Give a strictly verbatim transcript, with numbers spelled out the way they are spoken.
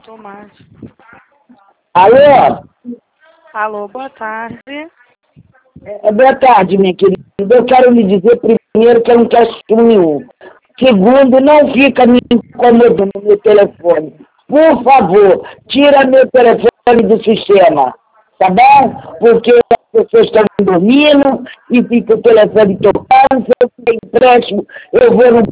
Tomate. Alô? Alô, boa tarde. É, boa tarde, minha querida. Eu quero lhe dizer primeiro que eu não quero ciúme nenhum. Segundo, não fica me incomodando no meu telefone. Por favor, tira meu telefone do sistema, tá bom? Porque as pessoas estão dormindo e fica o telefone tocando. Se eu tenho empréstimo, eu vou no